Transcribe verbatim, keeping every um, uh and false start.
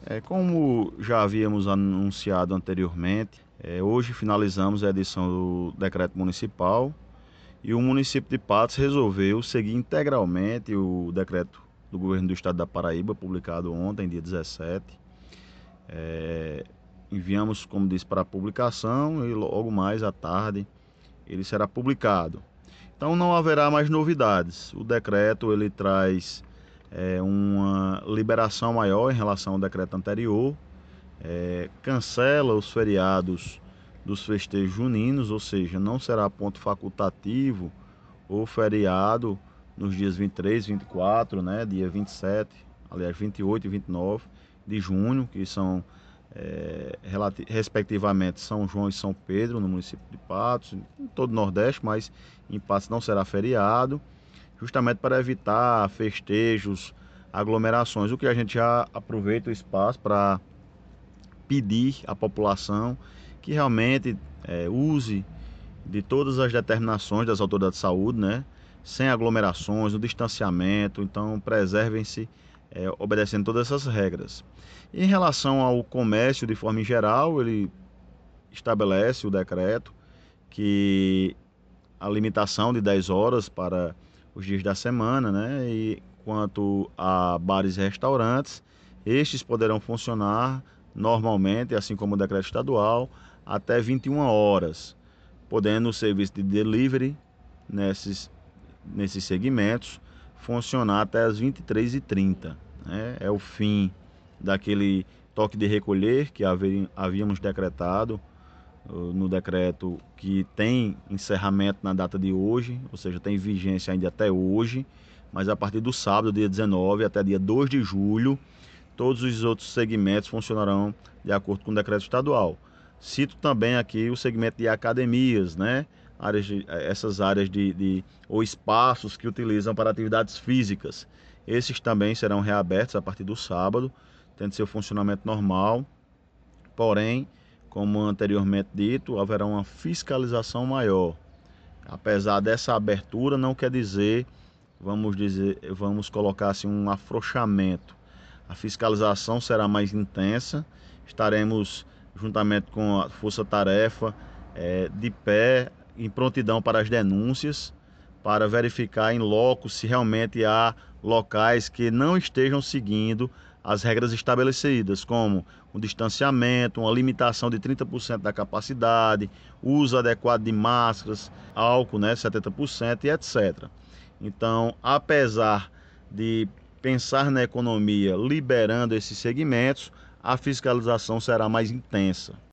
É, como já havíamos anunciado anteriormente, é, hoje finalizamos a edição do decreto municipal e o município de Patos resolveu seguir integralmente o decreto do governo do estado da Paraíba, publicado ontem, dia dezessete. É, enviamos, como disse, para a publicação e logo mais à tarde ele será publicado. Então não haverá mais novidades. O decreto ele traz é, uma liberação maior em relação ao decreto anterior, é, cancela os feriados dos festejos juninos, ou seja, não será ponto facultativo ou feriado nos dias vinte e três, vinte e quatro, né, dia vinte e sete, aliás vinte e oito e vinte e nove de junho, que são é, respectivamente São João e São Pedro, no município de Patos, em todo o Nordeste, mas em Patos não será feriado, justamente para evitar festejos, aglomerações, o que a gente já aproveita o espaço para pedir à população que realmente é, use de todas as determinações das autoridades de saúde, né? Sem aglomerações, no distanciamento, então preservem-se é, obedecendo todas essas regras. Em relação ao comércio de forma geral, ele estabelece o decreto que a limitação de dez horas para os dias da semana, né? E quanto a bares e restaurantes, estes poderão funcionar normalmente, assim como o decreto estadual, até vinte e uma horas, podendo o serviço de delivery nesses, nesses segmentos funcionar até as vinte e três e trinta. Né? É o fim daquele toque de recolher que havíamos decretado no decreto, que tem encerramento na data de hoje, ou seja, tem vigência ainda até hoje, mas a partir do sábado, dia dezenove, até dia dois de julho, todos os outros segmentos funcionarão de acordo com o decreto estadual. Cito também aqui o segmento de academias, né? Áreas de, essas áreas de, de ou espaços que utilizam para atividades físicas. Esses também serão reabertos a partir do sábado, tendo seu funcionamento normal. Porém, como anteriormente dito, haverá uma fiscalização maior. Apesar dessa abertura, não quer dizer, vamos dizer, vamos colocar assim um afrouxamento. A fiscalização será mais intensa. Estaremos juntamente com a força-tarefa é, de pé, em prontidão para as denúncias, para verificar em loco se realmente há locais que não estejam seguindo as regras estabelecidas, como o distanciamento, uma limitação de trinta por cento da capacidade, uso adequado de máscaras, álcool, né, setenta por cento e etcétera. Então, apesar de pensar na economia liberando esses segmentos, a fiscalização será mais intensa.